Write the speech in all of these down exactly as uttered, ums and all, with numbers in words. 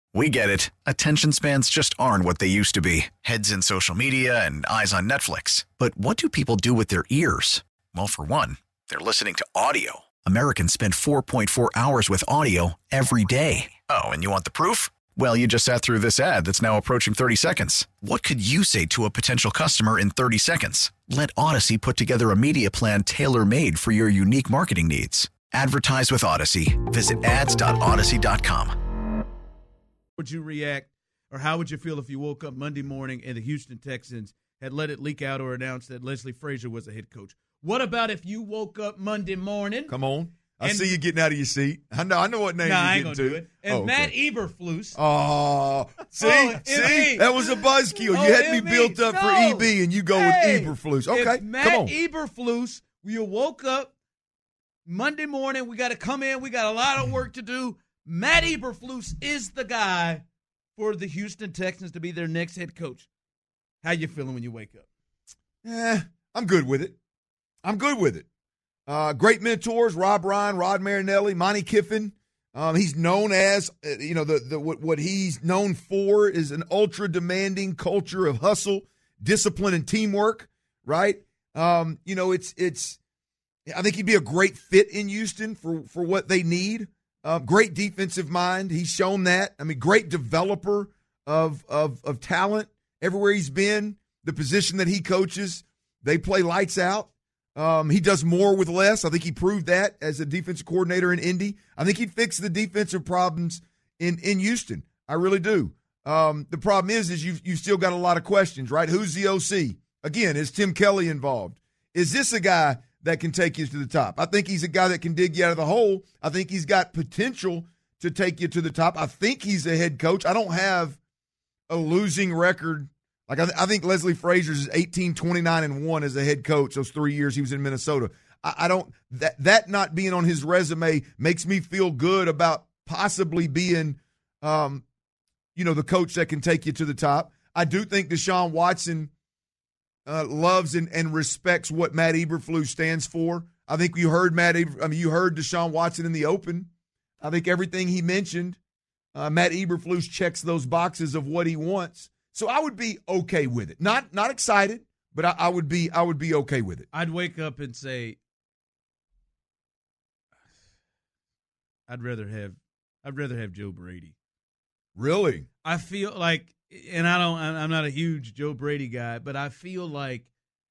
We get it. Attention spans just aren't what they used to be. Heads in social media and eyes on Netflix. But what do people do with their ears? Well, for one, they're listening to audio. Americans spend four point four hours with audio every day. Oh, and you want the proof? Well, you just sat through this ad that's now approaching thirty seconds. What could you say to a potential customer in thirty seconds? Let Odyssey put together a media plan tailor-made for your unique marketing needs. Advertise with Odyssey. Visit ads dot odyssey dot com. Would you react, or how would you feel if you woke up Monday morning and the Houston Texans had let it leak out or announced that Leslie Frazier was a head coach? What about if you woke up Monday morning? Come on. I and, see you getting out of your seat. I know I know what name nah, you're I ain't getting gonna to. do it. And oh, okay. Matt Eberflus. Oh, see? Oh, see? That was a buzzkill. You oh, had me M E. built up no. for E B, and you go hey, with Eberflus. Okay, if Matt come on. Eberflus, you woke up Monday morning, we got to come in, we got a lot of work to do. Matt Eberflus is the guy for the Houston Texans to be their next head coach. How you feeling when you wake up? Eh, I'm good with it. I'm good with it. Uh, great mentors, Rob Ryan, Rod Marinelli, Monty Kiffin. Um, he's known as, uh, you know, the the what, what he's known for is an ultra-demanding culture of hustle, discipline, and teamwork, right? Um, you know, it's it's. I think he'd be a great fit in Houston for, for what they need. Uh, great defensive mind. He's shown that. I mean, great developer of, of of talent everywhere he's been. The position that he coaches, they play lights out. Um, he does more with less. I think he proved that as a defensive coordinator in Indy. I think he'd fix the defensive problems in, in Houston. I really do. Um, the problem is, is you've, you've still got a lot of questions, right? Who's the O C? Again, is Tim Kelly involved? Is this a guy that can take you to the top? I think he's a guy that can dig you out of the hole. I think he's got potential to take you to the top. I think he's a head coach. I don't have a losing record. Like I, th- I think Leslie Frazier's is eighteen, twenty-nine, and one as a head coach. Those three years he was in Minnesota. I, I don't that that not being on his resume makes me feel good about possibly being, um, you know, the coach that can take you to the top. I do think Deshaun Watson Uh, loves and, and respects what Matt Eberflus stands for. I think you heard Matt. Eber, I mean, you heard Deshaun Watson in the open. I think everything he mentioned, uh, Matt Eberflus checks those boxes of what he wants. So I would be okay with it. Not not excited, but I, I would be I would be okay with it. I'd wake up and say, I'd rather have I'd rather have Joe Brady. Really? I feel like. And I don't, I'm not a huge Joe Brady guy, but I feel like,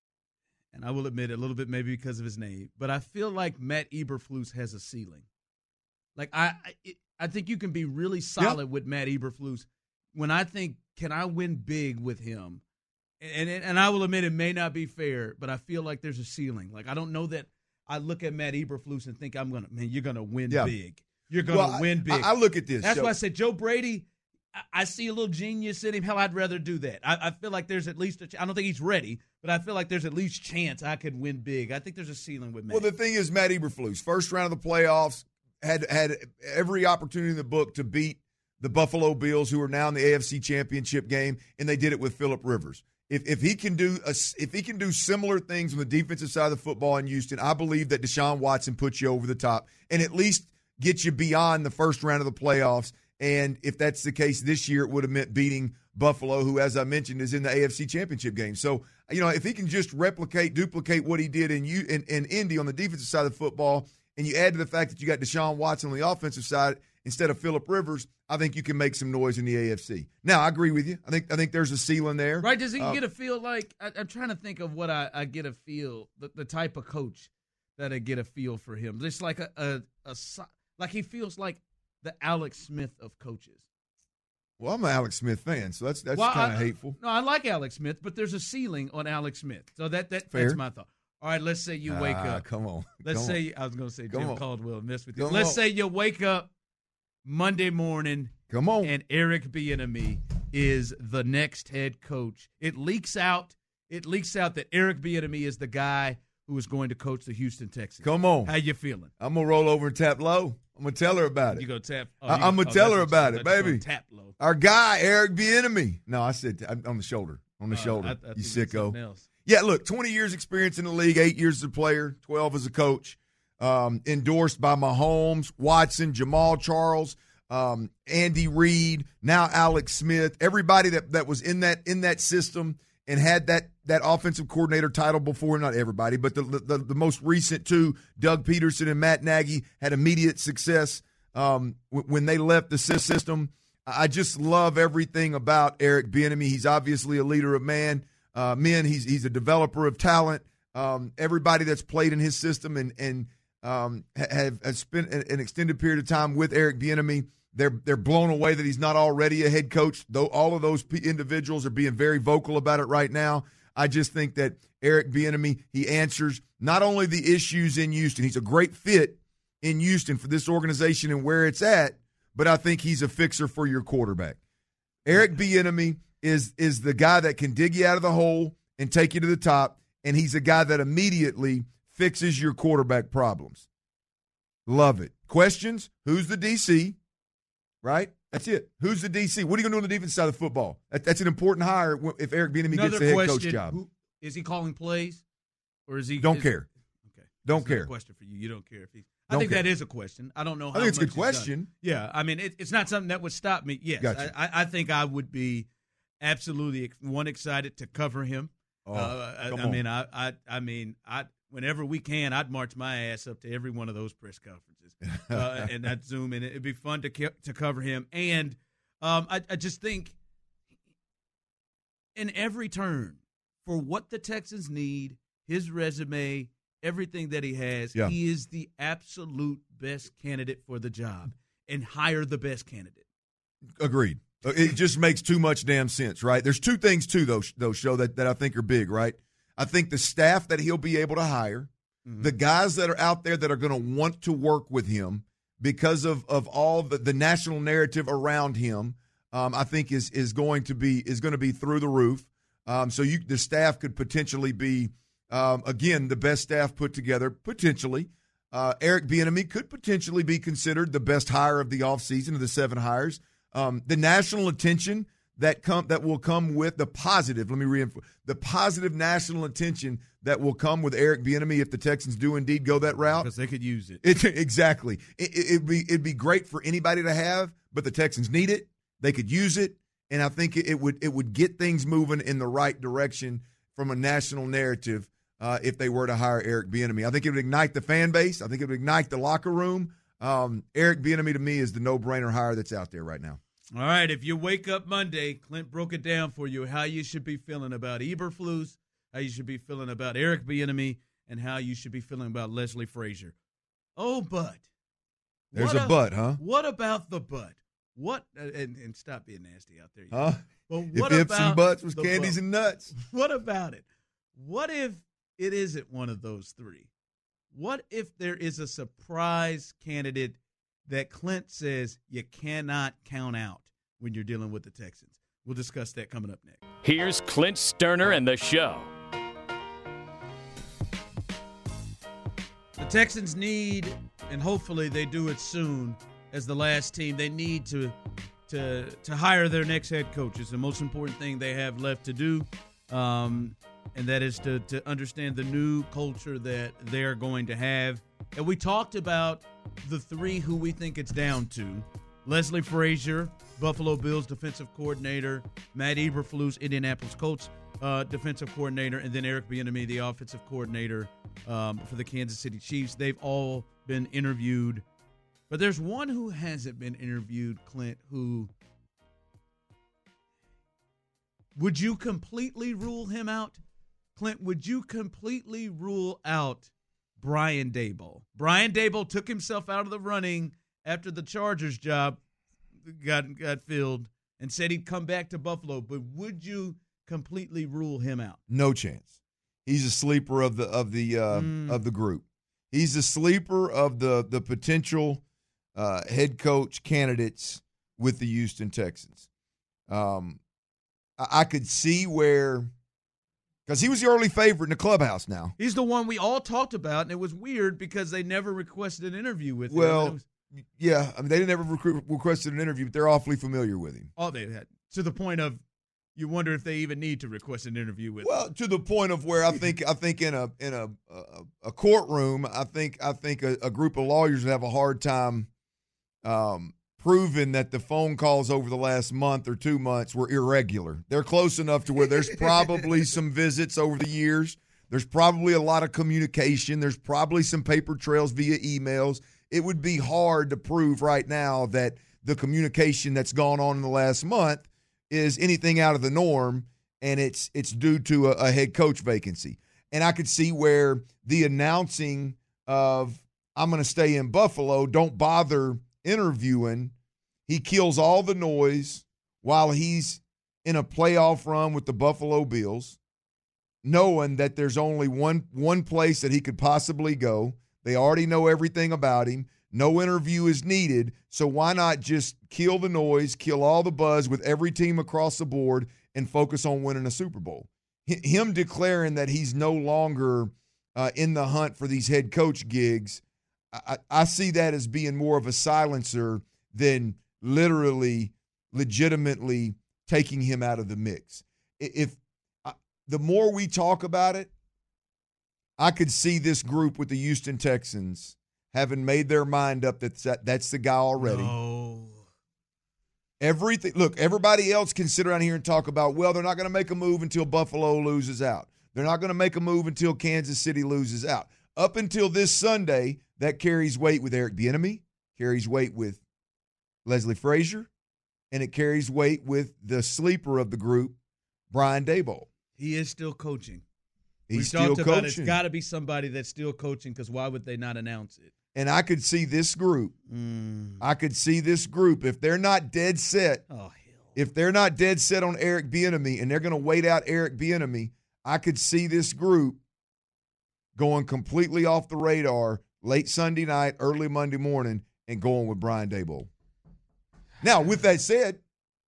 and I will admit it, a little bit maybe because of his name, but I feel like Matt Eberflus has a ceiling. Like I, I, I think you can be really solid yep. with Matt Eberflus. When I think, can I win big with him? And and I will admit it may not be fair, but I feel like there's a ceiling. Like I don't know that I look at Matt Eberflus and think I'm gonna, man, you're gonna win yeah. big. You're gonna well, win big. I, I look at this. That's so. why I said Joe Brady. I see a little genius in him. Hell, I'd rather do that. I, I feel like there's at least a ch- – I don't think he's ready, but I feel like there's at least chance I could win big. I think there's a ceiling with Matt. Well, the thing is, Matt Eberflus, first round of the playoffs, had had every opportunity in the book to beat the Buffalo Bills, who are now in the A F C Championship game, and they did it with Phillip Rivers. If if he can do a, if he can do similar things on the defensive side of the football in Houston, I believe that Deshaun Watson puts you over the top and at least gets you beyond the first round of the playoffs. And if that's the case this year, it would have meant beating Buffalo, who, as I mentioned, is in the A F C Championship game. So, you know, if he can just replicate, duplicate what he did in you in, in Indy on the defensive side of the football, and you add to the fact that you got Deshaun Watson on the offensive side instead of Phillip Rivers, I think you can make some noise in the A F C. Now, I agree with you. I think I think there's a ceiling there. Right? Does he uh, get a feel like I, I'm trying to think of what I, I get a feel the, the type of coach that I get a feel for him. Just like a, a, a like he feels like the Alex Smith of coaches. Well, I'm an Alex Smith fan, so that's that's well, kind of I, hateful. No, I like Alex Smith, but there's a ceiling on Alex Smith. So that, that Fair. that's my thought. All right, let's say you wake ah, up. Come on. Let's come say on. I was going to say come Jim on. Caldwell messed with you. Come Let's on. say you wake up Monday morning. Come on. And Eric Bieniemy is the next head coach. It leaks out. It leaks out that Eric Bieniemy is the guy who is going to coach the Houston Texans. Come on. How you feeling? I'm gonna roll over and tap low. I'm gonna tell her about it. You go tap. Oh, I, you I'm go, gonna oh, tell her what about you, it, baby. Tap low. Our guy Eric Bieniemy. No, I said on the shoulder. On the Uh, shoulder. I, I you think sicko. Yeah, look, twenty years experience in the league, eight years as a player, twelve as a coach. Um, endorsed by Mahomes, Watson, Jamal Charles. um, Andy Reid, now Alex Smith, everybody that, that was in that in that system and had that that offensive coordinator title before, not everybody, but the the, the most recent two, Doug Peterson and Matt Nagy, had immediate success um, w- when they left the system. I just love everything about Eric Bieniemy. He's obviously a leader of man, uh, men. He's he's a developer of talent. Um, everybody that's played in his system and and um, have, have spent an extended period of time with Eric Bieniemy, they're they're blown away that he's not already a head coach. Though all of those individuals are being very vocal about it right now. I just think that Eric Bieniemy, he answers not only the issues in Houston. He's a great fit in Houston for this organization and where it's at, but I think he's a fixer for your quarterback. Eric Bieniemy is is the guy that can dig you out of the hole and take you to the top, and he's a guy that immediately fixes your quarterback problems. Love it. Questions? Who's the D C? Right? That's it. Who's the D C? What are you going to do on the defense side of the football? That, that's an important hire if Eric Bieniemy Another gets the head question, coach job. Who, is he calling plays? Or is he? Don't is, care. Okay. Don't That's care. A question for you. You don't care if he's. I Don't think care. that is a question. I don't know how I think it's a much good he's question. done. Yeah. I mean, it, it's not something that would stop me. Yes. Gotcha. I, I think I would be absolutely ex- one excited to cover him. Oh, uh, I, come I on. mean, I, I, I mean, I. Whenever we can, I'd march my ass up to every one of those press conferences, uh, and I'd zoom in. It'd be fun to ke- to cover him, and um, I, I just think in every turn for what the Texans need, his resume, everything that he has, Yeah. he is the absolute best candidate for the job, and hire the best candidate. Agreed. It just makes too much damn sense, right? There's two things, too, though, though Show, that, that I think are big, right? I think the staff that he'll be able to hire, mm-hmm. the guys that are out there that are going to want to work with him because of, of all the, the national narrative around him, um, I think is is going to be is going to be through the roof. Um, so you the staff could potentially be, um, again, the best staff put together, potentially. Uh, Eric Bieniemy could potentially be considered the best hire of the offseason of the seven hires. Um, the national attention that come that will come with the positive, let me reinforce, the positive national attention that will come with Eric Bieniemy if the Texans do indeed go that route. Because they could use it. it exactly. It, it, it'd, be, it'd be great for anybody to have, but the Texans need it. They could use it, and I think it, it would it would get things moving in the right direction from a national narrative uh, if they were to hire Eric Bieniemy. I think it would ignite the fan base. I think it would ignite the locker room. Um, Eric Bieniemy, to me, is the no-brainer hire that's out there right now. All right, if you wake up Monday, Clint broke it down for you how you should be feeling about Eberflus, how you should be feeling about Eric Bieniemy, and how you should be feeling about Leslie Frazier. Oh, but. There's a, a but, huh? What about the but? What and, and stop being nasty out there. Huh? Well, what if about ifs and buts was the candies but? and nuts. What about it? What if it isn't one of those three? What if there is a surprise candidate that Clint says you cannot count out when you're dealing with the Texans? We'll discuss that coming up next. Here's Clint Sterner and the show. The Texans need, and hopefully they do it soon, as the last team, they need to to to hire their next head coach. It's the most important thing they have left to do, um, and that is to, to understand the new culture that they're going to have. And we talked about the three who we think it's down to. Leslie Frazier, Buffalo Bills defensive coordinator, Matt Eberflus, Indianapolis Colts uh, defensive coordinator, and then Eric Bieniemy, the offensive coordinator um, for the Kansas City Chiefs. They've all been interviewed. But there's one who hasn't been interviewed, Clint, who would you completely rule him out? Clint, would you completely rule out Brian Daboll? Brian Daboll took himself out of the running after the Chargers job got got filled and said he'd come back to Buffalo, but would you completely rule him out? No chance. He's a sleeper of the of the uh, mm. of the group. He's a sleeper of the the potential Uh, head coach candidates with the Houston Texans. Um, I, I could see where, because he was the early favorite in the clubhouse now. He's the one we all talked about, and it was weird because they never requested an interview with well, him. Well, yeah, I mean, they didn't ever recru- requested an interview, but they're awfully familiar with him. Oh, they had, to the point of you wonder if they even need to request an interview with well, him. Well, to the point of where I think I think in a in a a, a courtroom, I think I think a, a group of lawyers would have a hard time Um, proven that the phone calls over the last month or two months were irregular. They're close enough to where there's probably some visits over the years. There's probably a lot of communication. There's probably some paper trails via emails. It would be hard to prove right now that the communication that's gone on in the last month is anything out of the norm, and it's it's due to a, a head coach vacancy. And I could see where the announcing of I'm going to stay in Buffalo, don't bother interviewing, he kills all the noise while he's in a playoff run with the Buffalo Bills, knowing that there's only one one place that he could possibly go. They already know everything about him. No interview is needed, so why not just kill the noise, kill all the buzz with every team across the board, and focus on winning a Super Bowl? H- him declaring that he's no longer uh, in the hunt for these head coach gigs, I, I see that as being more of a silencer than literally, legitimately taking him out of the mix. If uh, the more we talk about it, I could see this group with the Houston Texans having made their mind up that that's, that's the guy already. No. Everything. Look, everybody else can sit around here and talk about, well, they're not going to make a move until Buffalo loses out. They're not going to make a move until Kansas City loses out. Up until this Sunday, that carries weight with Eric Bieniemy, carries weight with Leslie Frazier, and it carries weight with the sleeper of the group, Brian Daboll. He is still coaching. He's We've still talked about coaching. It's got to be somebody that's still coaching, because why would they not announce it? And I could see this group. Mm. I could see this group, if they're not dead set, Oh, hell. if they're not dead set on Eric Bieniemy and they're going to wait out Eric Bieniemy, I could see this group going completely off the radar late Sunday night, early Monday morning, and going with Brian Daboll. Now, with that said,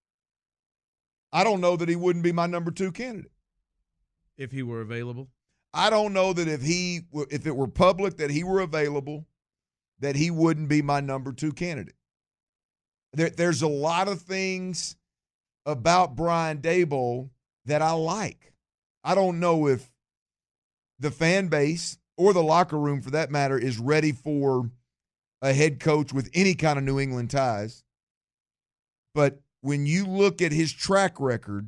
I don't know that he wouldn't be my number two candidate. If he were available? I don't know that if he if it were public that he were available, that he wouldn't be my number two candidate. There, there's a lot of things about Brian Daboll that I like. I don't know if the fan base or the locker room, for that matter, is ready for a head coach with any kind of New England ties. But when you look at his track record,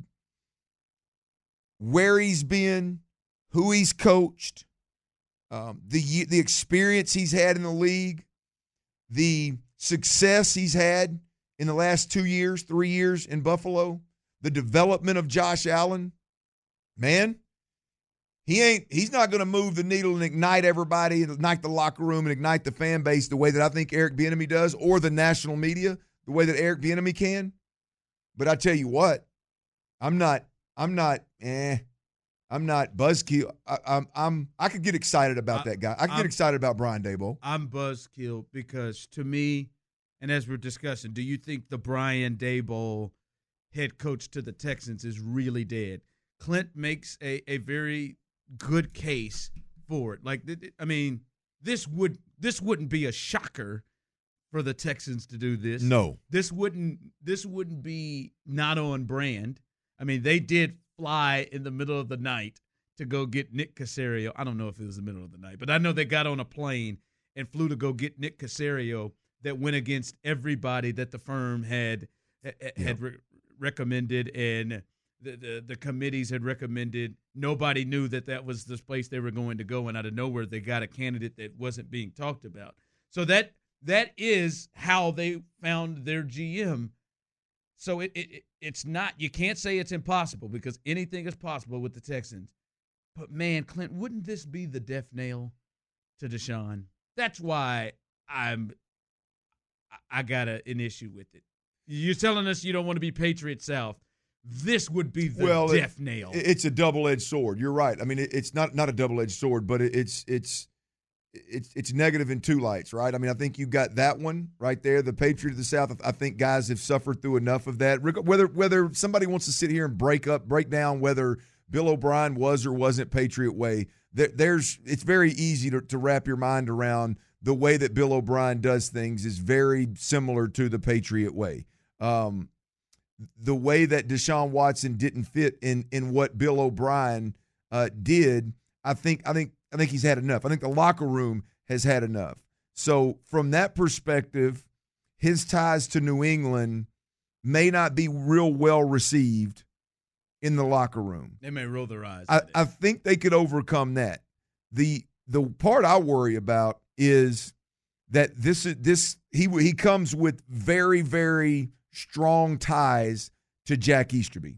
where he's been, who he's coached, um, the the experience he's had in the league, the success he's had in the last two years, three years in Buffalo, the development of Josh Allen, man, he ain't he's not going to move the needle and ignite everybody, and ignite the locker room and ignite the fan base the way that I think Eric Bieniemy does, or the national media the way that Eric Bieniemy can. But I tell you what, I'm not I'm not eh I'm not buzzkill. I, I'm I'm I could get excited about I, that guy. I could I'm, get excited about Brian Daboll. I'm buzzkill because, to me, and as we're discussing, do you think the Brian Daboll head coach to the Texans is really dead? Clint makes a, a very good case for it. Like, I mean, this would this wouldn't be a shocker for the Texans to do this. No. This wouldn't this wouldn't be not on brand. I mean, they did fly in the middle of the night to go get Nick Caserio. I don't know if it was the middle of the night, but I know they got on a plane and flew to go get Nick Caserio that went against everybody that the firm had had yeah. re- recommended and the, the the committees had recommended. Nobody knew that that was the place they were going to go, and out of nowhere they got a candidate that wasn't being talked about. So that that is how they found their G M. So it, it it's not, you can't say it's impossible, because anything is possible with the Texans. But, man, Clint, wouldn't this be the death nail to Deshaun? That's why I'm I got a, an issue with it. You're telling us you don't want to be Patriot South. This would be the well, death it, nail. It's a double-edged sword. You're right. I mean, it, it's not not a double-edged sword, but it, it's it's it's it's negative in two lights, right? I mean, I think you got that one right there, the Patriot of the South. I think guys have suffered through enough of that. Whether whether somebody wants to sit here and break up, break down whether Bill O'Brien was or wasn't Patriot way, there, there's it's very easy to, to wrap your mind around the way that Bill O'Brien does things is very similar to the Patriot way. Um, the way that Deshaun Watson didn't fit in in what Bill O'Brien uh, did, I think I think I think he's had enough. I think the locker room has had enough. So from that perspective, his ties to New England may not be real well received in the locker room. They may roll their eyes. I, I think they could overcome that. The the part I worry about is that this is this he he comes with very, very strong ties to Jack Easterby.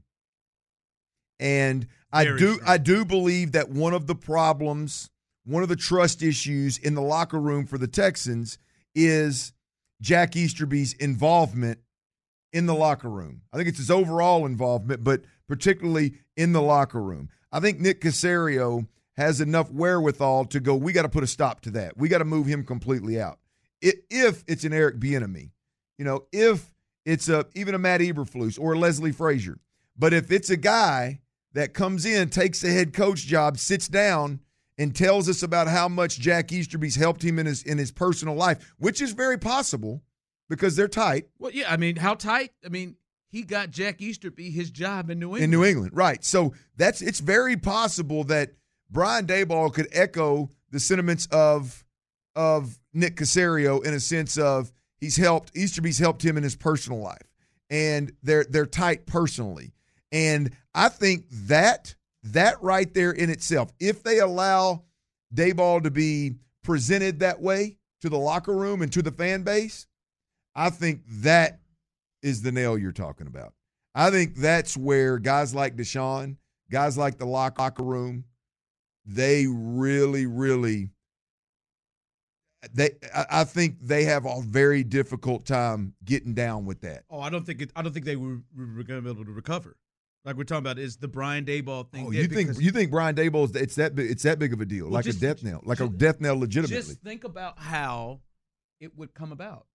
And I Very do strong. I do believe that one of the problems, one of the trust issues in the locker room for the Texans is Jack Easterby's involvement in the locker room. I think it's his overall involvement, but particularly in the locker room. I think Nick Caserio has enough wherewithal to go, we got to put a stop to that. We got to move him completely out. I- If it's an Eric Bieniemy, you know, if it's a even a Matt Eberflus or a Leslie Frazier, but if it's a guy that comes in, takes the head coach job, sits down, and tells us about how much Jack Easterby's helped him in his in his personal life, which is very possible because they're tight. Well, yeah, I mean, how tight? I mean, he got Jack Easterby his job in New England. In New England, right. So that's it's very possible that Brian Daboll could echo the sentiments of of Nick Caserio in a sense of he's helped Easterby's helped him in his personal life. And they're they're tight personally. And I think that that right there in itself, if they allow Daboll to be presented that way to the locker room and to the fan base, I think that is the nail you're talking about. I think that's where guys like Deshaun, guys like the locker room, they really, really they I I think they have a very difficult time getting down with that. Oh, I don't think it, I don't think they were, were going to be able to recover. Like we're talking about is the Brian Daboll thing. Oh, you think because- you think Brian Daboll's it's that big, it's that big of a deal, Well, like just- a death knell, like a just- death knell, legitimately. Just think about how it would come about.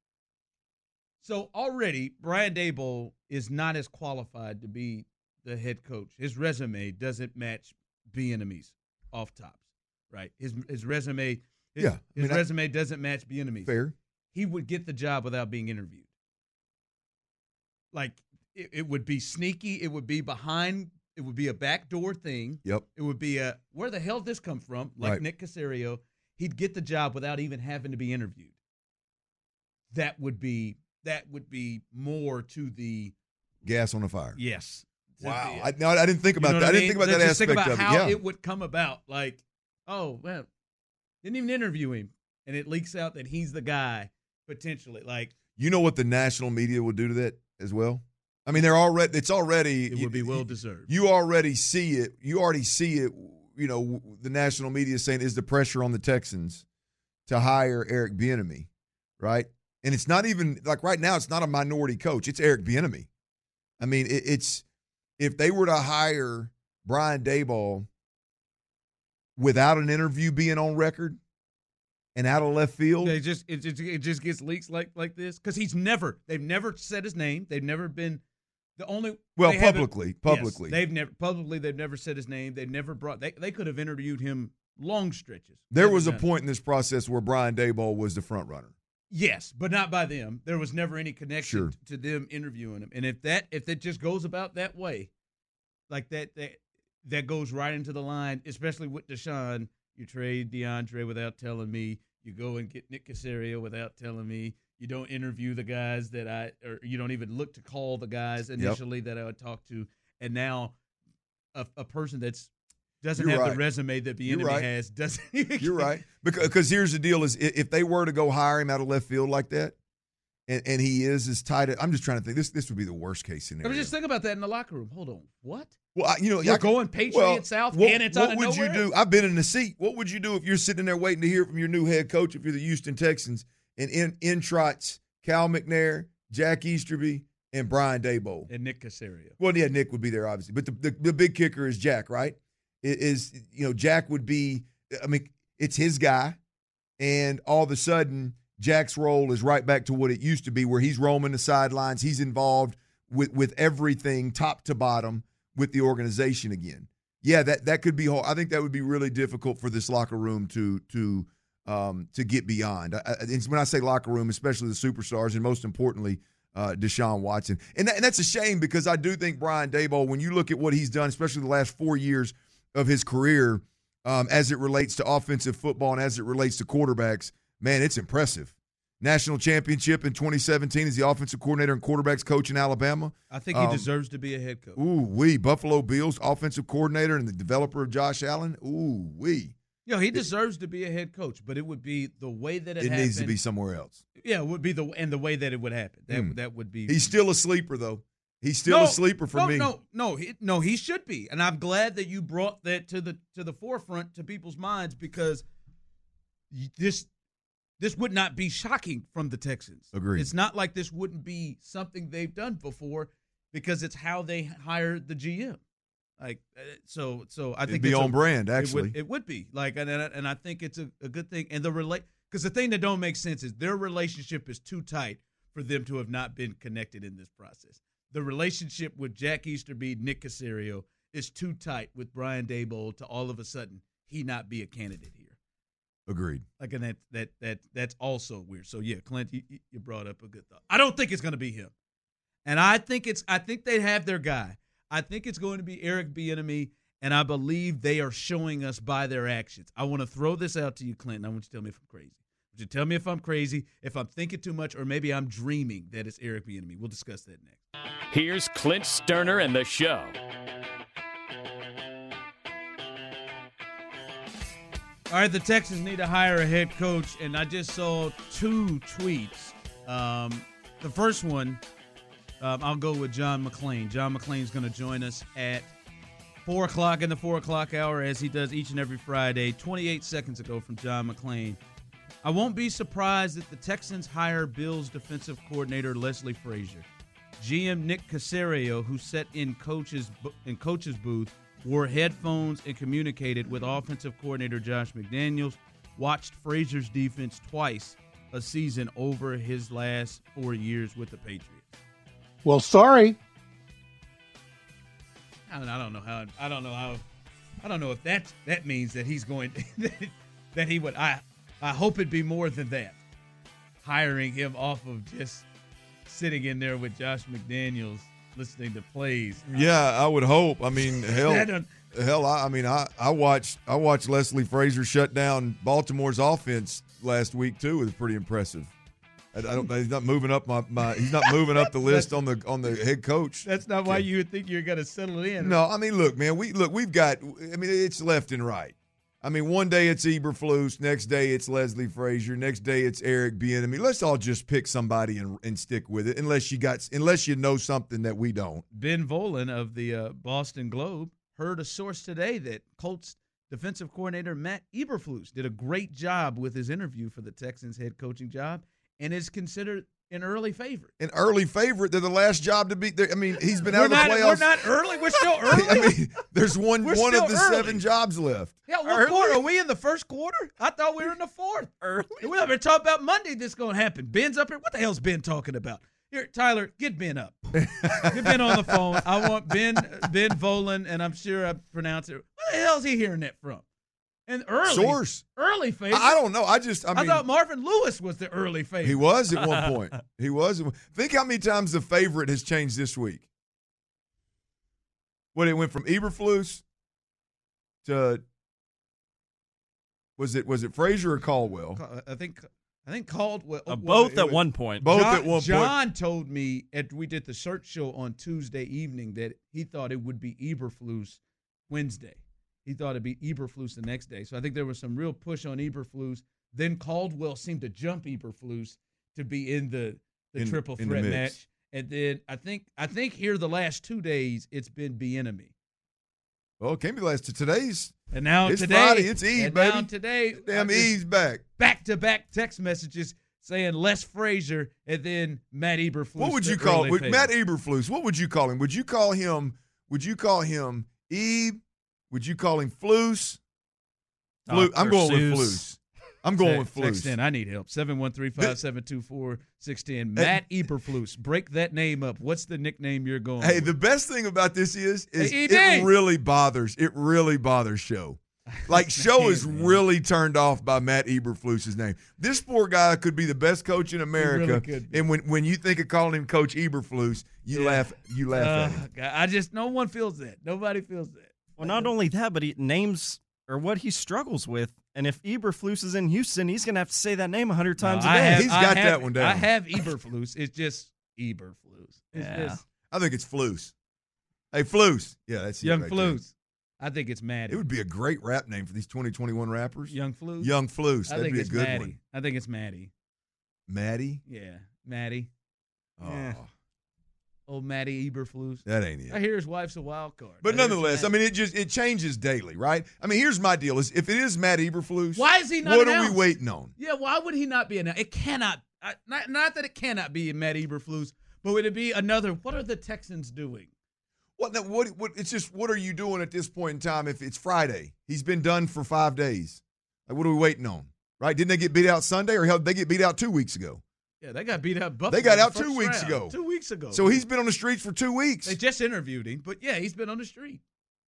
So already, Brian Daboll is not as qualified to be the head coach. His resume doesn't match Bieniemy's off tops, right? His his resume, his, Yeah, I his mean, I- resume doesn't match Bieniemy's. Fair. He would get the job without being interviewed. Like it, it would be sneaky. It would be behind. It would be a backdoor thing. Yep. It would be a where the hell did this come from? Like Right. Nick Caserio, he'd get the job without even having to be interviewed. That would be that would be more to the Gas on the fire. yes. To Wow. the- I, no, I didn't think about you know that. what I didn't mean? think about Let's that just aspect think about of it. how Yeah. it would come about. Like, oh well, didn't even interview him, and it leaks out that he's the guy potentially. Like You know what the national media will do to that as well? I mean, they're already it's already it would be well deserved. You already see it. You already see it, you know, the national media saying is the pressure on the Texans to hire Eric Bieniemy, right? And it's not even like right now it's not a minority coach, it's Eric Bieniemy. I mean, it, it's if they were to hire Brian Daboll without an interview being on record and out of left field, They just it just it just gets leaks like like this because he's never they've never said his name. They've never been the only well, they haven't- publicly, yes, publicly. they've never publicly they've never said his name. They've never brought they they could have interviewed him long stretches. There Never was a done it. point in this process where Brian Daboll was the front runner. Yes, but not by them. There was never any connection Sure. t- to them interviewing him. And if that if it just goes about that way, like that that that goes right into the line, especially with Deshaun. You trade DeAndre without telling me. You go and get Nick Caserio without telling me. You don't interview the guys that I, or you don't even look to call the guys initially that I would talk to. And now a, a person that's doesn't You're have right. the resume that the You're enemy right. has doesn't. Even You're right. Because because here's the deal is i- if they were to go hire him out of left field like that, and, and he is as tight as, I'm just trying to think, this this would be the worst case I scenario. mean, just think about that in the locker room. Hold on, what? well, I, you know, You're I can- going Patriot well, South, what, and it's what out of would nowhere? you do? I've been in the seat. What would you do if you're sitting there waiting to hear from your new head coach if you're the Houston Texans and in, in trots Cal McNair, Jack Easterby, and Brian Daboll? And Nick Caserio. Well, yeah, Nick would be there, obviously. But the, the, the big kicker is Jack, right? It is, you know, Jack would be, I mean, it's his guy. And all of a sudden, Jack's role is right back to what it used to be, where he's roaming the sidelines. He's involved with, with everything, top to bottom, with the organization again. Yeah, that, that could be hard. I think that would be really difficult for this locker room to to um, to get beyond. I, I, it's when I say locker room, especially the superstars, and most importantly, uh, Deshaun Watson. And, that, and that's a shame because I do think Brian Daboll, when you look at what he's done, especially the last four years of his career, um, as it relates to offensive football and as it relates to quarterbacks, man, it's impressive. national championship in twenty seventeen as the offensive coordinator and quarterbacks coach in Alabama. I think he um, deserves to be a head coach. Ooh, wee. Buffalo Bills offensive coordinator and the developer of Josh Allen. Ooh, wee. You know, he deserves to be a head coach, but it would be the way that it, It happened. needs to be somewhere else. Yeah, it would be the and the way that it would happen. That Hmm. that would be. He's still a sleeper, though. He's still no, a sleeper for no, me. No, no, he, no, he should be, and I'm glad that you brought that to the to the forefront to people's minds because this this would not be shocking from the Texans. Agreed. It's not like this wouldn't be something they've done before because it's how they hired the G M. Like uh, so, so I It'd think be it's on a, brand. It Actually, would, it would be like, and and and I think it's a, a good thing. And the relate because the thing that don't make sense is their relationship is too tight for them to have not been connected in this process. The relationship with Jack Easterby, Nick Caserio is too tight with Brian Daboll to all of a sudden he not be a candidate here. agreed. Like, and that that that that's also weird. So yeah, Clint, you, you brought up a good thought. I don't think it's going to be him, and I think it's I think they have their guy. I think it's going to be Eric Bieniemy, and I believe they are showing us by their actions. I want to throw this out to you, Clinton. I want you to tell me if I'm crazy. I want you to tell me if I'm crazy, if I'm thinking too much, or maybe I'm dreaming that it's Eric Bieniemy. We'll discuss that next. Here's Clint Sterner and the show. All right, the Texans need to hire a head coach, and I just saw two tweets. Um, the first one, um, I'll go with John McClain. John McClain's going to join us at four o'clock in the four o'clock hour, as he does each and every Friday. twenty-eight seconds ago from John McClain. I won't be surprised if the Texans hire Bills defensive coordinator Leslie Frazier. G M Nick Caserio, who sat in coach's in coach's booth, wore headphones and communicated with offensive coordinator Josh McDaniels, watched Frazier's defense twice a season over his last four years with the Patriots. Well, sorry. I don't, I don't know how. I don't know how. I don't know if that that means that he's going that he would. I I hope it'd be more than that. Hiring him off of just sitting in there with Josh McDaniels listening to plays. Yeah, I would hope. I mean, hell, I don't- hell. I, I mean, I, I watched I watched Leslie Frazier shut down Baltimore's offense last week too. It was pretty impressive. I, I don't. He's not moving up my, my. He's not moving up the list on the on the head coach. That's not why you would think you're going to settle in. No, I mean, look, man. We look. We've got. I mean, it's left and right. I mean, one day it's Eberflus, next day it's Leslie Frazier, next day it's Eric Bieniemy. Let's all just pick somebody and, and stick with it, unless you got, unless you know something that we don't. Ben Volen of the uh, Boston Globe heard a source today that Colts defensive coordinator Matt Eberflus did a great job with his interview for the Texans head coaching job and is considered an early favorite. An early favorite. They're the last job to beat. I mean, he's been out we're of the not, playoffs. We're not early. We're still early. I mean, there's one We're one of the still early. seven jobs left. Yeah, what quarter? Are we in the first quarter? I thought we were in the fourth. Early. We haven't talked about Monday. This going to happen. Ben's up here. What the hell's Ben talking about? Here, Tyler, get Ben up. Get Ben on the phone. I want Ben Ben Volen, and I'm sure I pronounce it. What the hell's he hearing that from? And early Source. Early favorite. I, I don't know. I just. I I mean, thought Marvin Lewis was the early favorite. he was at one point. He was. Think how many times the favorite has changed this week. What, it went from Eberflus to was it was it Frazier or Caldwell? I think I think Caldwell. Uh, both at one point. Both John, at one point. John told me at we did the search show on Tuesday evening that he thought it would be Eberflus Wednesday. He thought it'd be Eberflus the next day. So I think there was some real push on Eberflus. Then Caldwell seemed to jump Eberflus to be in the, the In- triple in the threat mix. match. And then I think I think here the last two days it's been Bieniemy. Well, it can't be the last. Today's And now It's today, Friday. It's Eve, and baby. now today, damn I just- Eve's back. back-to-back text messages saying Les Frazier and then Matt Eberflus. What would the you call early with favorite. Matt Eberflus? What would you call him? Would you call him? Would you call him Ebe? Would you call him Flus? Flu, I'm Doctor going Seuss. with Flus. I'm going Text- with Text Flus. in. I need help. seven one three, five seven two, four six one zero. Matt Eberflus. Break that name up. What's the nickname you're going Hey, with? the best thing about this is, is Hey, E it D. really bothers. It really bothers Show. Like Show is Man. really turned off by Matt Eberflus's name. This poor guy could be the best coach in America, really could be. and when, when you think of calling him Coach Eberflus, you Yeah. laugh. You laugh at Uh, him. God, I just, no one feels that. Nobody feels that. Well, not only that, but he names or what he struggles with. And if Eberflus is in Houston, he's going to have to say that name a hundred times No, a I day. have, He's I got have, that one down. I have Eberflus. It's just Eberflus. It's Yeah. just I think it's Flus. Hey, Flus. Yeah, that's it Young right there. Flus. I think it's Maddie. It would be a great rap name for these twenty twenty-one rappers. Young Flus. Young Flus. I That'd think be a it's good Maddie. one. I think it's Maddie. Maddie? Yeah, Maddie. Oh, Yeah. Old Maddie Eberflus. that ain't it. I hear his wife's a wild card. But I hear it's nonetheless, I Maddie. mean, it just it changes daily, right? I mean, here's my deal: is if it is Matt Eberflus, Why is he not What announced? are we waiting on? Yeah, why would he not be announced? It cannot. I, not, not that it cannot be Matt Eberflus, but would it be another? What are the Texans doing? What? Now, what? What? It's just what are you doing at this point in time? If it's Friday, he's been done for five days. Like, what are we waiting on? Right? Didn't they get beat out Sunday, or hell, they get beat out two weeks ago? Yeah, they got beat out. Buffalo They got in the out two first weeks round. ago. Two weeks ago. So he's been on the streets for two weeks. They just interviewed him, but yeah, he's been on the street.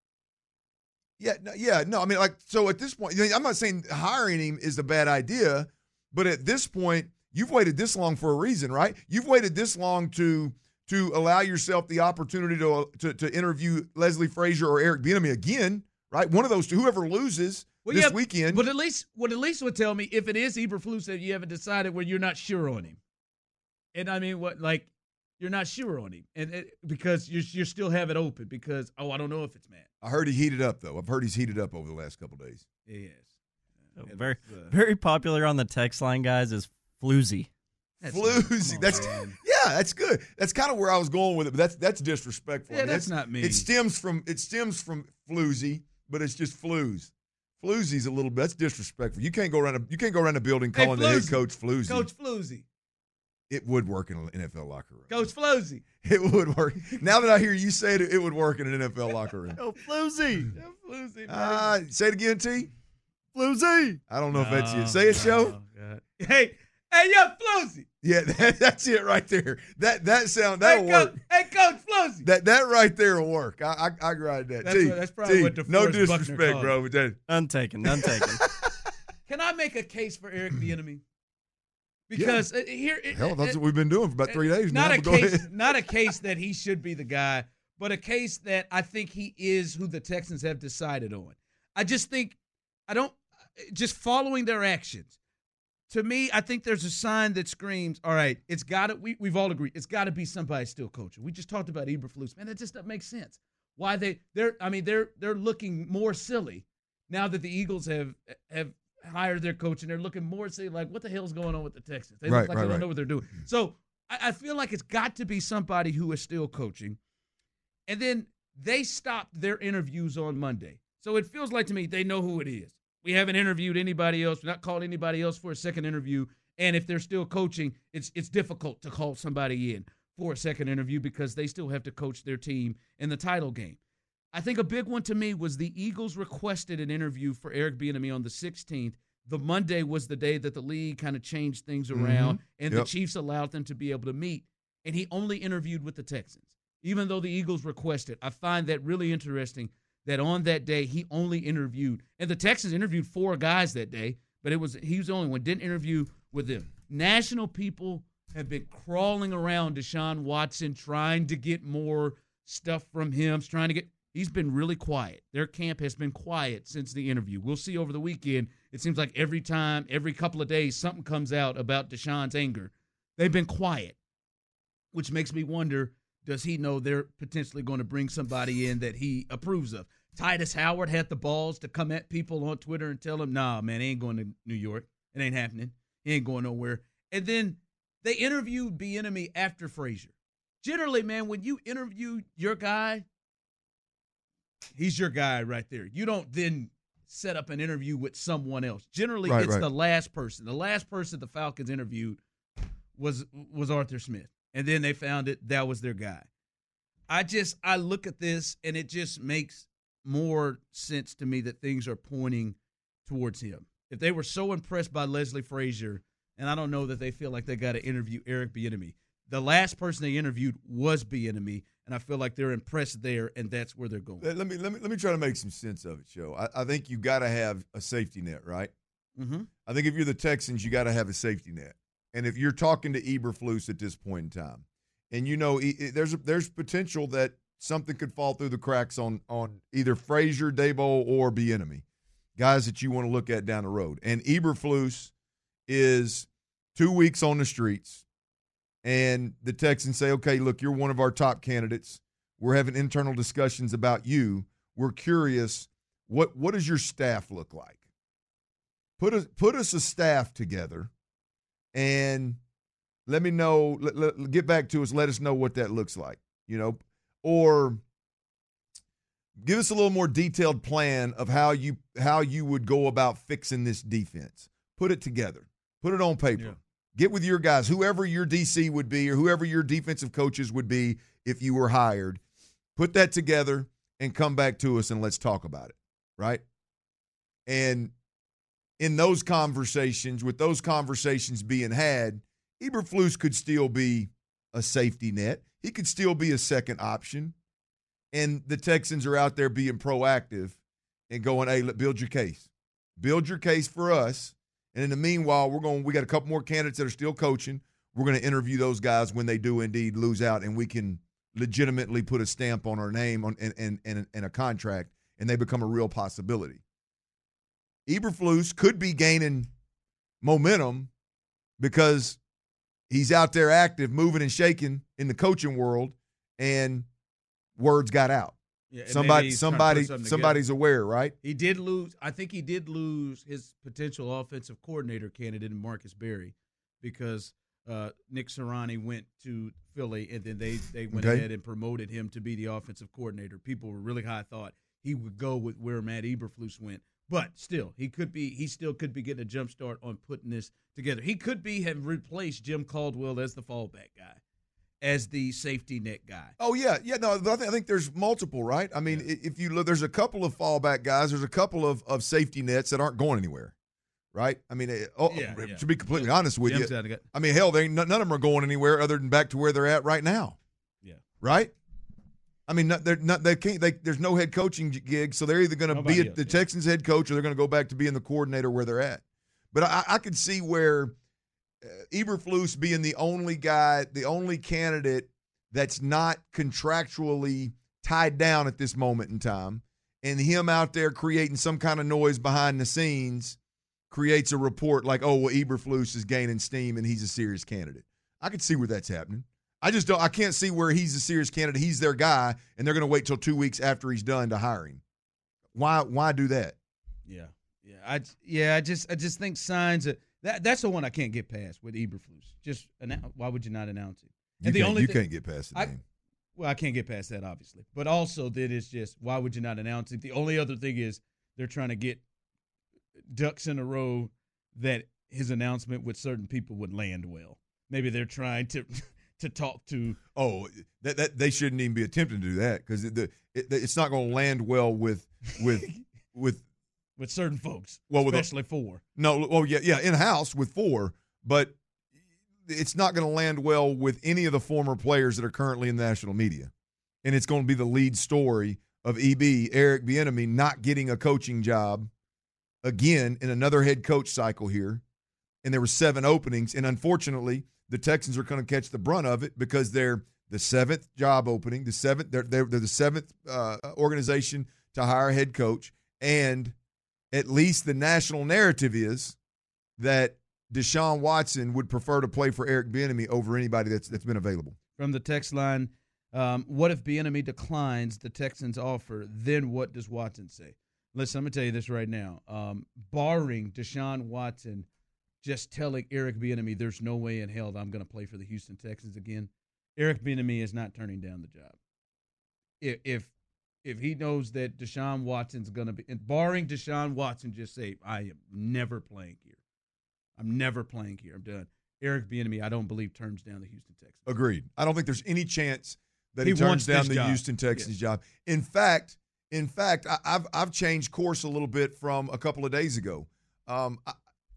Yeah, no, yeah, no. I mean, like, so at this point, I'm not saying hiring him is a bad idea, but at this point, you've waited this long for a reason, right? You've waited this long to to allow yourself the opportunity to to, to interview Leslie Frazier or Eric Bieniemy again, right? One of those two, whoever loses Well, this yeah, weekend. But at least, what at least would tell me if it is Eberflus that you haven't decided where you're not sure on him, and I mean, what like you're not sure on him, and it, because you you still have it open because oh, I don't know if it's Matt. I heard he heated up though. I've heard he's heated up over the last couple of days. Yes. So Yeah, very, that's, uh, very popular on the text line, guys, is Floozy. That's Floozy. not- That's come on, man. yeah, that's good. That's kind of where I was going with it, but that's that's disrespectful. Yeah, I mean, that's it's- not me. It stems from it stems from floozy, but it's just flues. Floozy's a little bit that's disrespectful. You can't go around a you can't go around the building Hey, calling the head Floozy. coach floozy. Coach Floozy. It would work in an N F L locker room. Coach Floozy. It would work. Now that I hear you say it, it would work in an N F L locker room. Oh, Floozy. Yeah, Floozy. man. Uh, say it again, T. Floozy. I don't know if that's No, it. Say it, show. no, God. Hey, hey, yo, Floozy. Yeah, that, that's it right there. That that sound Hey, that'll Coach, work. hey, Coach Floozy. That that right there will work. I I, I ride that. That's T, what- that's probably T, what DeForest no Buckner disrespect, called bro. But that, Untaken. Untaken. Can I make a case for Eric Bieniemy? Because uh, here, it- hell, that's it- what we've been doing for about three days not now. a but go case, ahead. not a case that he should be the guy, but a case that I think he is who the Texans have decided on. I just think I don't just following their actions. To me, I think there's a sign that screams, all right, it's got to, we, we've all agreed, it's got to be somebody still coaching. We just talked about Eberflus. Man, that just doesn't make sense. Why they, they're, I mean, they're, they're looking more silly now that the Eagles have, have hired their coach and they're looking more silly, like, what the hell's going on with the Texans? They Right, look like right, they don't right. know what they're doing. So I, I feel like it's got to be somebody who is still coaching. And then they stopped their interviews on Monday. So it feels like to me they know who it is. We haven't interviewed anybody else. We're not called anybody else for a second interview. And if they're still coaching, it's it's difficult to call somebody in for a second interview because they still have to coach their team in the title game. I think a big one to me was the Eagles requested an interview for Eric Bieniemy on the sixteenth. The Monday was the day that the league kind of changed things around, and Yep. the Chiefs allowed them to be able to meet. And he only interviewed with the Texans, even though the Eagles requested. I find that really interesting that on that day he only interviewed, and the Texans interviewed four guys that day, but it was he was the only one, didn't interview with them. National people have been crawling around Deshaun Watson, trying to get more stuff from him, trying to get he's been really quiet. Their camp has been quiet since the interview. We'll see over the weekend. It seems like every time, every couple of days, something comes out about Deshaun's anger. They've been quiet, which makes me wonder, does he know they're potentially going to bring somebody in that he approves of? Titus Howard had the balls to come at people on Twitter and tell them, nah, man, he ain't going to New York. It ain't happening. He ain't going nowhere. And then they interviewed Bieniemy after Frazier. Generally, man, when you interview your guy, he's your guy right there. You don't then set up an interview with someone else. Generally, Right, it's right. the last person. The last person the Falcons interviewed was was Arthur Smith. And then they found it, that was their guy. I just, I look at this, and it just makes more sense to me that things are pointing towards him. If they were so impressed by Leslie Frazier, and I don't know that they feel like they got to interview Eric Bieniemy. The last person they interviewed was Bieniemy, and I feel like they're impressed there, and that's where they're going. Let let me let me let me try to make some sense of it, Joe. I, I think you got to have a safety net, right? Mm-hmm. I think if you're the Texans, you got to have a safety net. And if you're talking to Eberflus at this point in time, and you know e- e- there's a, there's potential that something could fall through the cracks on on either Frazier, Daboll, or Bieniemy. guys that you want to look at down the road. And Eberflus is two weeks on the streets, and the Texans say, okay, look, you're one of our top candidates. We're having internal discussions about you. We're curious, what what does your staff look like? Put us, put us a staff together, and let me know, let, let, get back to us, let us know what that looks like, you know, or give us a little more detailed plan of how you how you would go about fixing this defense. Put it together. Put it on paper. Yeah. Get with your guys, whoever your D C would be or whoever your defensive coaches would be if you were hired. Put that together and come back to us and let's talk about it, right? And in those conversations, with those conversations being had, Eberflus could still be a safety net. He could still be a second option. And the Texans are out there being proactive and going, hey, build your case. Build your case for us. And in the meanwhile, we're going. We got a couple more candidates that are still coaching. We're going to interview those guys when they do indeed lose out, and we can legitimately put a stamp on our name on and and and, and a contract, and they become a real possibility. Eberflus could be gaining momentum because he's out there active, moving and shaking in the coaching world, and words got out. Yeah, somebody, somebody, somebody's together. Aware, right? He did lose. I think he did lose his potential offensive coordinator candidate in Marcus Berry because uh, Nick Sirianni went to Philly, and then they they went okay. ahead and promoted him to be the offensive coordinator. People were really high thought he would go with where Matt Eberflus went, but still, he could be. He still could be getting a jump start on putting this together. He could be have replaced Jim Caldwell as the fallback guy, as the safety net guy. Oh, yeah. Yeah, no, but I think, I think there's multiple, right? I mean, yeah. if you look, there's a couple of fallback guys. There's a couple of, of safety nets that aren't going anywhere, right? I mean, oh, yeah, yeah. to be completely well, honest with Jim's you, I mean, hell, they none of them are going anywhere other than back to where they're at right now. Yeah. Right? I mean, they're not, they can't, they, there's no head coaching gig, so they're either going to be a, else, the yeah. Texans head coach or they're going to go back to being the coordinator where they're at. But I, I could see where uh, Eberflus being the only guy, the only candidate that's not contractually tied down at this moment in time, and him out there creating some kind of noise behind the scenes creates a report like, oh, well, Eberflus is gaining steam and he's a serious candidate. I could see where that's happening. I just don't – I can't see where he's a serious candidate. He's their guy, and they're going to wait till two weeks after he's done to hire him. Why Why do that? Yeah. Yeah, I, yeah, I just I just think signs of, that that's the one I can't get past with Eberflus. Just announce, why would you not announce it? And you the only you thing, can't get past the I, name. Well, I can't get past that, obviously. But also that it's just, why would you not announce it? The only other thing is they're trying to get ducks in a row that his announcement with certain people would land well. Maybe they're trying to to talk to. Oh, that, that they shouldn't even be attempting to do that because it, it, it's not going to land well with with with with certain folks. Well, especially with, four. No, well, yeah, yeah, in house with four, but it's not going to land well with any of the former players that are currently in the national media, and it's going to be the lead story of E B Eric Bieniemy not getting a coaching job again in another head coach cycle here, and there were seven openings, and unfortunately, the Texans are going to catch the brunt of it because they're the seventh job opening, the seventh they're they're, they're the seventh uh, organization to hire a head coach, and at least the national narrative is that Deshaun Watson would prefer to play for Eric Bieniemy over anybody that's that's been available. From the text line, um, what if Bieniemy declines the Texans' offer? Then what does Watson say? Listen, I'm going to tell you this right now. Um, barring Deshaun Watson just telling Eric Bieniemy there's no way in hell that I'm going to play for the Houston Texans again, Eric Bieniemy is not turning down the job. If if, if he knows that Deshaun Watson's going to be – and barring Deshaun Watson just say, I am never playing here. I'm never playing here. I'm done. Eric Bieniemy, I don't believe, turns down the Houston Texans. Agreed. I don't think there's any chance that he, he turns down the job. Houston Texans yeah. job. In fact, in fact, I, I've I've changed course a little bit from a couple of days ago. Um, I,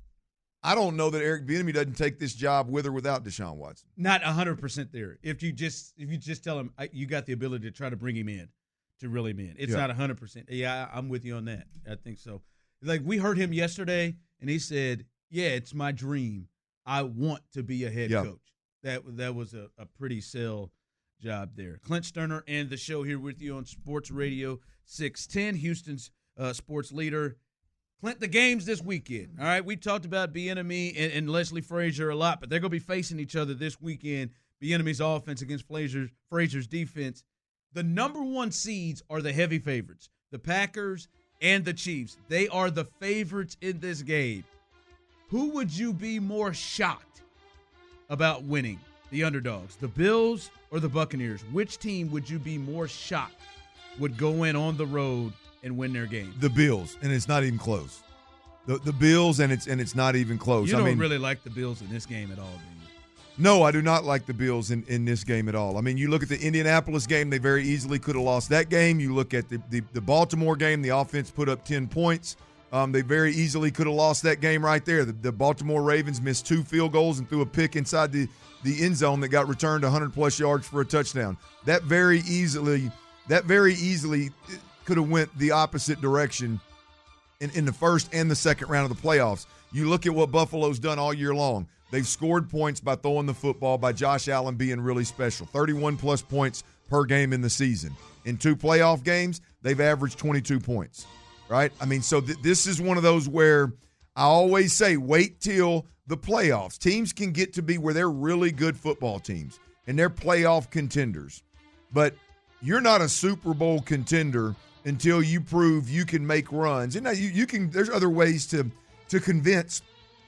I don't know that Eric Bieniemy doesn't take this job with or without Deshaun Watson. Not one hundred percent there. If you just if you just tell him I, you got the ability to try to bring him in, to reel him in. It's yeah. not one hundred percent. Yeah, I'm with you on that. I think so. Like, we heard him yesterday, and he said, yeah, it's my dream. I want to be a head yeah. coach. That that was a, a pretty sell job there. Clint Sterner and the show here with you on Sports Radio six ten, Houston's uh, sports leader. Clint, the games this weekend. All right, we talked about Bieniemy and, and Leslie Frazier a lot, but they're going to be facing each other this weekend. Bieniemy's offense against Frazier's, Frazier's defense. The number one seeds are the heavy favorites, the Packers and the Chiefs. They are the favorites in this game. Who would you be more shocked about winning? The underdogs, the Bills or the Buccaneers? Which team would you be more shocked would go in on the road and win their game? The Bills, and it's not even close. The the Bills, and it's and it's not even close. You don't I mean, really like the Bills in this game at all, do you? No, I do not like the Bills in, in this game at all. I mean, you look at the Indianapolis game, they very easily could have lost that game. You look at the, the, the Baltimore game, the offense put up ten points. Um, they very easily could have lost that game right there. The, the Baltimore Ravens missed two field goals and threw a pick inside the, the end zone that got returned one hundred plus yards for a touchdown. That very easily, that very easily could have went the opposite direction in, in the first and the second round of the playoffs. You look at what Buffalo's done all year long. They've scored points by throwing the football, by Josh Allen being really special. thirty-one plus points per game in the season. In two playoff games, they've averaged twenty-two points, right? I mean, so th- this is one of those where I always say wait till the playoffs. Teams can get to be where they're really good football teams, and they're playoff contenders. But you're not a Super Bowl contender until you prove you can make runs. And now you, you can. There's other ways to to convince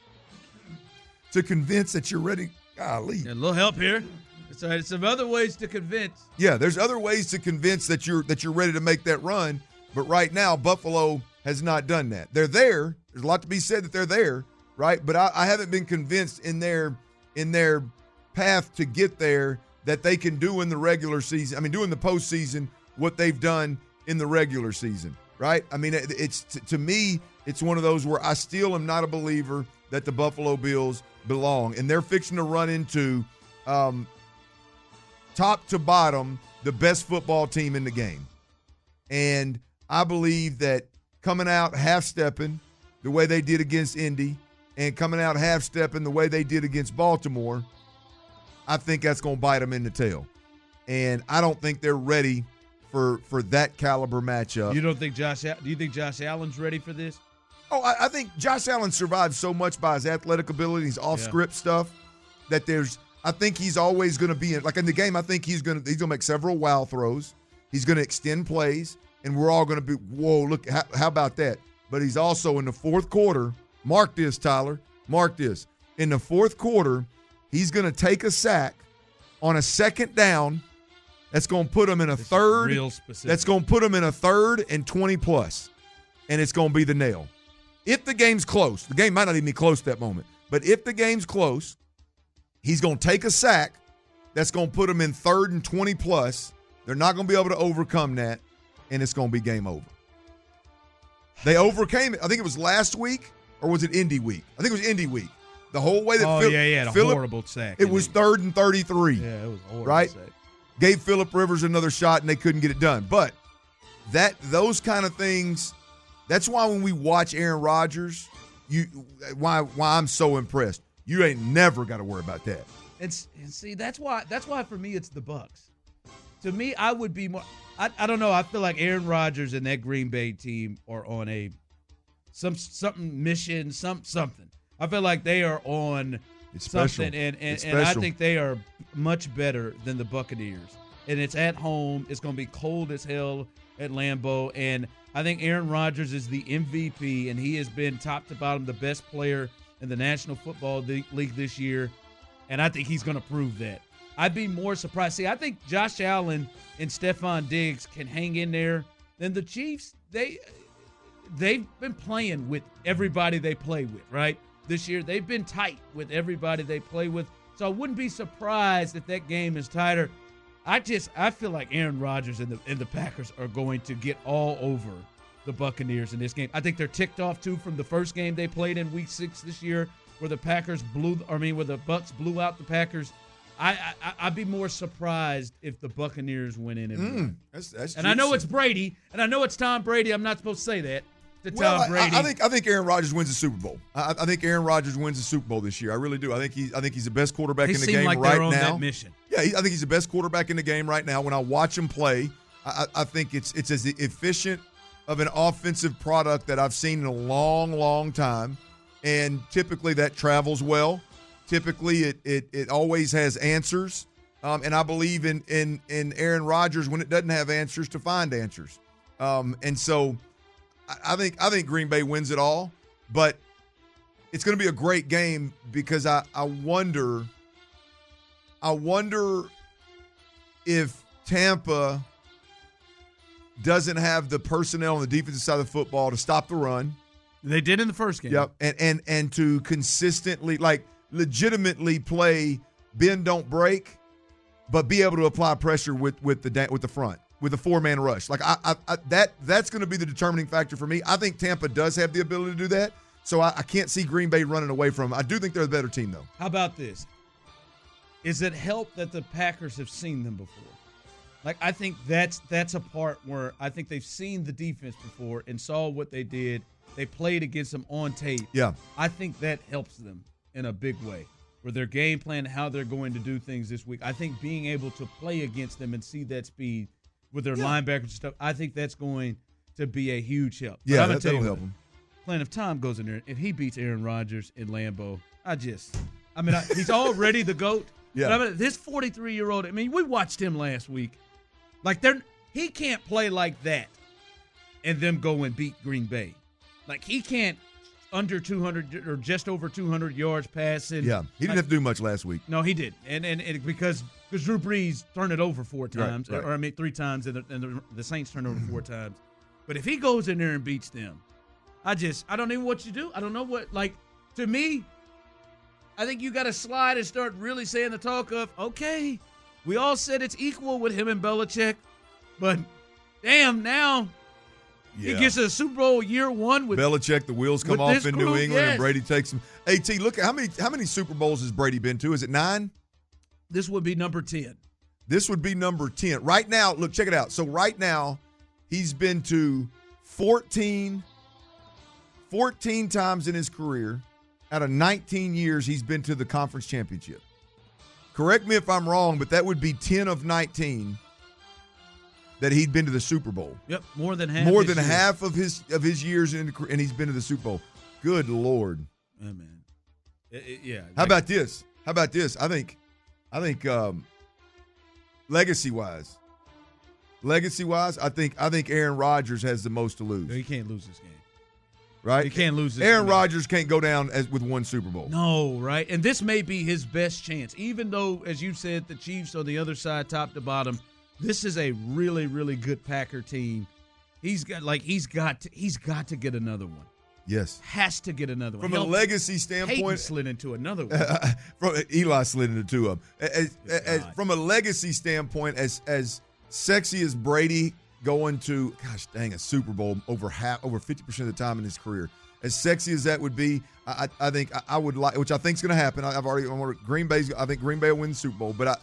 to convince that you're ready. Golly, Yeah, a little help here. It's all right. Some other ways to convince. yeah. There's other ways to convince that you're that you're ready to make that run. But right now, Buffalo has not done that. They're there. There's a lot to be said that they're there, right? But I, I haven't been convinced in their in their path to get there that they can do in the regular season. I mean, do in the postseason what they've done in the regular season, right? I mean, it, it's to, to me, it's one of those where I still am not a believer that the Buffalo Bills belong, and they're fixing to run into um, top to bottom the best football team in the game. And I believe that coming out half-stepping the way they did against Indy and coming out half-stepping the way they did against Baltimore, I think that's going to bite them in the tail. And I don't think they're ready for for that caliber matchup. You don't think Josh? Do you think Josh Allen's ready for this? Oh, I, I think Josh Allen survived so much by his athletic ability, his off-script yeah. stuff, that there's. I think he's always going to be in. Like in the game, I think he's going to he's going to make several wow throws. He's going to extend plays, and we're all going to be, whoa, look, how, how about that? But he's also in the fourth quarter. Mark this, Tyler. Mark this. In the fourth quarter, he's going to take a sack on a second down. That's going to put him in a this third. Real specific. That's going to put him in a third and twenty plus, and it's going to be the nail. If the game's close, the game might not even be close at that moment, but if the game's close, he's going to take a sack that's going to put him in third and twenty plus. They're not going to be able to overcome that, and it's going to be game over. They overcame it. I think it was last week, or was it Indy week? I think it was Indy week. The whole way that oh, Phil, yeah, yeah, the Phillip, horrible sack. It was third and thirty-three. Yeah, it was a horrible right? sack. Gave Phillip Rivers another shot, and they couldn't get it done. But that those kind of things, that's why when we watch Aaron Rodgers, you why why I'm so impressed. You ain't never got to worry about that. And, and see, that's why that's why for me it's the Bucs. To me, I would be more. I, I don't know. I feel like Aaron Rodgers and that Green Bay team are on a some something mission, some something. I feel like they are on It's something, special. and and, It's and I special. think they are much better than the Buccaneers. And it's at home. It's going to be cold as hell at Lambeau, and I think Aaron Rodgers is the M V P, and he has been top to bottom the best player in the National Football League this year, and I think he's going to prove that. I'd be more surprised. See, I think Josh Allen and Stephon Diggs can hang in there. Then the Chiefs, they they've been playing with everybody they play with, right? This year, they've been tight with everybody they play with. So I wouldn't be surprised if that game is tighter. I just I feel like Aaron Rodgers and the and the Packers are going to get all over the Buccaneers in this game. I think they're ticked off too from the first game they played in Week Six this year, where the Packers blew. I mean, where the Bucs blew out the Packers. I, I I'd be more surprised if the Buccaneers went in and Mm, won. that's, that's And I know juicy. it's Brady, and I know it's Tom Brady. I'm not supposed to say that to Well, Tom Brady. I, I think I think Aaron Rodgers wins the Super Bowl. I, I think Aaron Rodgers wins the Super Bowl this year. I really do. I think he I think he's the best quarterback they in the seem game like right they're on now. that mission. Yeah, he, I think he's the best quarterback in the game right now. When I watch him play, I, I think it's it's as efficient of an offensive product that I've seen in a long, long time. And typically that travels well. Typically it it, it always has answers. Um, and I believe in, in in Aaron Rodgers when it doesn't have answers to find answers. Um, and so I, I think I think Green Bay wins it all. But it's going to be a great game because I, I wonder I wonder if Tampa doesn't have the personnel on the defensive side of the football to stop the run. They did in the first game. Yep, and and and to consistently, like, legitimately play bend don't break, but be able to apply pressure with with the with the front with the four man rush. Like I, I, I that that's going to be the determining factor for me. I think Tampa does have the ability to do that, so I, I can't see Green Bay running away from them. I do think they're the better team, though. How about this? Is it help that the Packers have seen them before? Like, I think that's that's a part where I think they've seen the defense before and saw what they did. They played against them on tape. Yeah. I think that helps them in a big way, where their game plan, how they're going to do things this week. I think being able to play against them and see that speed with their yeah. linebackers and stuff, I think that's going to be a huge help. Yeah, that, that'll help them. Plan if Tom goes in there, if he beats Aaron Rodgers in Lambeau, I just, I mean, I, he's already the GOAT. Yeah. But I mean, this forty-three-year-old, I mean, we watched him last week. Like, they're, he can't play like that and them go and beat Green Bay. Like, he can't under two hundred or just over two hundred yards passing. Yeah, he didn't like, have to do much last week. No, he did. And and, and because because Drew Brees turned it over four times, right, right. Or, or I mean three times, and, the, and the, the Saints turned over four times. But if he goes in there and beats them, I just, I don't know what you do. I don't know what, like, to me, I think you got to slide and start really saying the talk of, okay, we all said it's equal with him and Belichick, but damn, now yeah. he gets a Super Bowl year one with Belichick. The wheels come off in group, New England, yes. and Brady takes them. Hey, T, look, how many how many Super Bowls has Brady been to? Is it nine? This would be number ten. This would be number ten. Right now, look, check it out. So right now, he's been to fourteen, fourteen times in his career. Out of nineteen years, he's been to the conference championship. Correct me if I'm wrong, but that would be ten of nineteen that he'd been to the Super Bowl. Yep, more than half. More than years. half of his of his years, in the, and he's been to the Super Bowl. Good Lord. Yeah, man. It, it, yeah. How like, about this? How about this? I think, I think, um, legacy-wise, legacy-wise, I think I think Aaron Rodgers has the most to lose. No, he can't lose this game. Right? He can't lose this Aaron game. Rodgers can't go down as with one Super Bowl. No, right? And this may be his best chance. Even though, as you said, the Chiefs on the other side, top to bottom, this is a really, really good Packer team. He's got like he's got to, he's got to get another one. Yes. Has to get another one. From a Hell, legacy Peyton standpoint, slid into another one. from Eli slid into two of them. As, as, from a legacy standpoint, as as sexy as Brady going to, gosh dang, a Super Bowl over half, over fifty percent of the time in his career. As sexy as that would be, I, I think I, I would like, which I think is going to happen. I, I've already, I'm Green Bay's. I think Green Bay will win the Super Bowl, but I,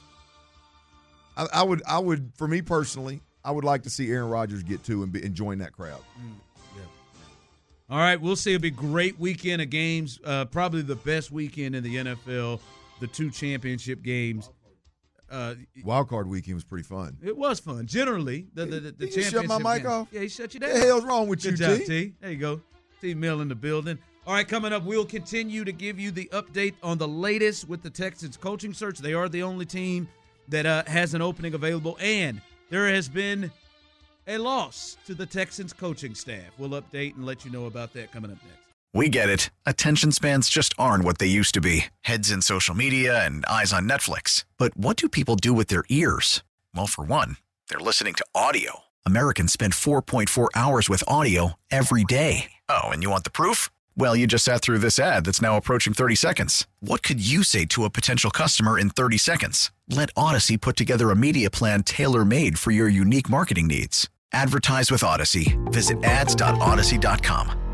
I, I would, I would, for me personally, I would like to see Aaron Rodgers get to and, be, and join that crowd. Mm, yeah. All right, we'll see. It'll be a great weekend of games. Uh, probably the best weekend in the N F L. The two championship games. Uh, Wild card weekend was pretty fun. It was fun. Generally, the the, the, the Did you championship shut my mic game. off? Yeah, he shut you down. What the hell's wrong with Good you, job, T? T. There you go. T. Mill in the building. All right, coming up, we'll continue to give you the update on the latest with the Texans coaching search. They are the only team that uh, has an opening available, and there has been a loss to the Texans coaching staff. We'll update and let you know about that coming up next. We get it. Attention spans just aren't what they used to be. Heads in social media and eyes on Netflix. But what do people do with their ears? Well, for one, they're listening to audio. Americans spend four point four hours with audio every day. Oh, and you want the proof? Well, you just sat through this ad that's now approaching thirty seconds. What could you say to a potential customer in thirty seconds? Let Odyssey put together a media plan tailor-made for your unique marketing needs. Advertise with Odyssey. Visit ads dot odyssey dot com.